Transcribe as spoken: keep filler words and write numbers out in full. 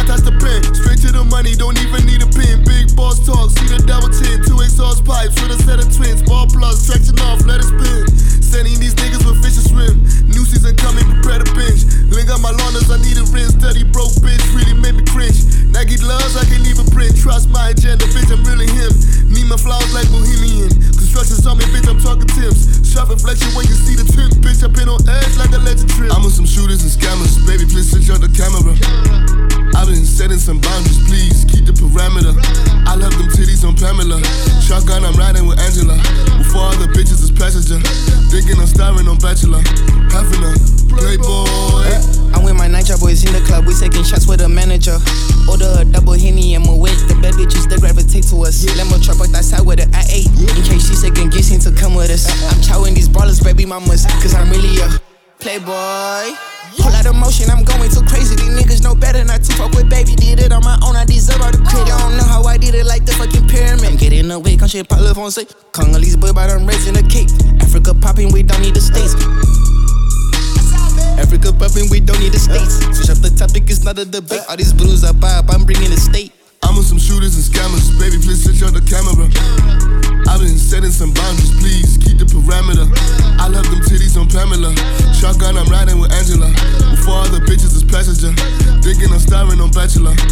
touch the pen. Straight to the money, don't even need a pin. Big boss talk, see the double tin. Two exhaust pipes with a set of twins. Ball plus, traction off, let it spin. Sending these niggas with fish and swim. New season coming, prepare to binge. Link up my lawners, I need a rinse. Dirty broke bitch, really made me cringe. Nike gloves, I can leave a print. Trust my agenda, bitch, I'm really him. Need my flowers like Bohemian. Construction's on me, bitch, I'm talking Tim's. Sharp reflection when you see the tint, bitch, I've been on edge like a legend trip. I'm with some shooters and scammers, baby, please switch on the camera. I've been setting some boundaries, please keep the parameter. I love them titties on Pamela. Shotgun, I'm riding with Angela. Before other bitches is passenger. Thinking I'm starring on Bachelor. Having a playboy. I'm with my Niger boys in the club, we taking shots with a manager. Order a double Henny and my wait. The bad bitches that gravitate to us. Lemon truck right outside with an I eight. In case she second guessing to come with us. I'm chowing these ballers, baby mamas. Cause I'm really a playboy. Whole lot of motion, I'm going too crazy. These niggas know better not to fuck with baby. Did it on my own, I deserve all the credit. I don't know how I did it like the fucking pyramid. I'm getting away, come shit, Paul Fonse. Congolese boy, but I'm raising a cake. Africa popping, we don't need the states. Africa popping, we don't need the states. Switch up the topic, it's not a debate. All these blues I buy up, I'm bringing the state. I'm with some shooters and scammers, baby, please switch on the camera. I've been setting some boundaries, please keep the parameter. I love them titties on Pamela. Shotgun, I'm riding with Angela. Before other bitches is passenger. Thinking I'm starring on Bachelor.